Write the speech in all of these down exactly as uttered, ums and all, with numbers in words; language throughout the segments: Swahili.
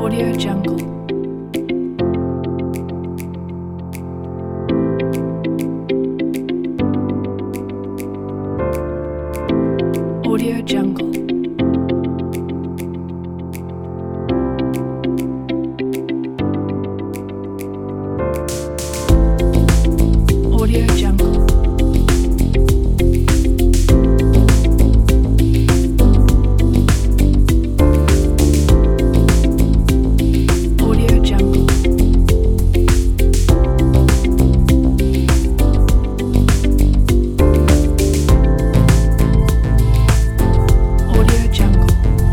Audio Jungle. Audio Jungle. Audio Jungle. Audio Jungle. Audio Jungle.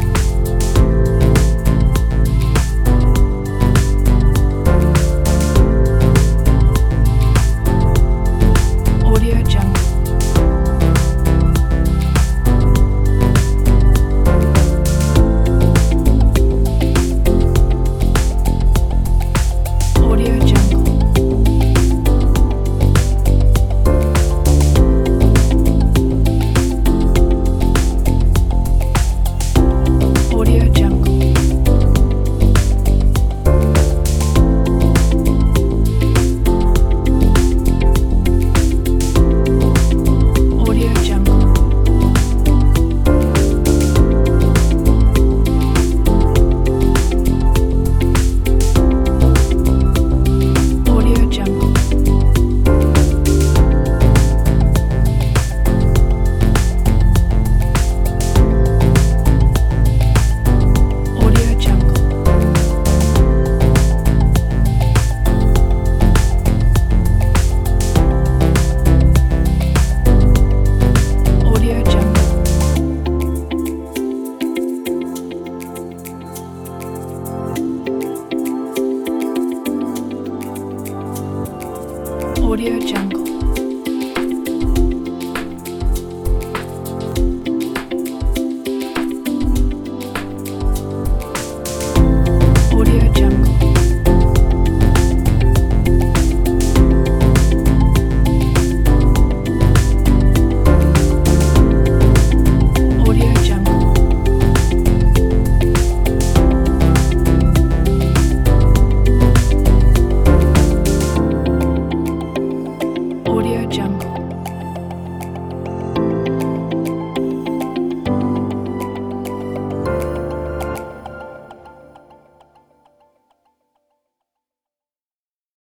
Audio Jungle. Audio Jungle. Audio Jungle. Audio Jungle. Audio Jungle. Audio Jungle. Audio Jungle. Audio Jungle. Audio Jungle. Audio Jungle. Audio Jungle.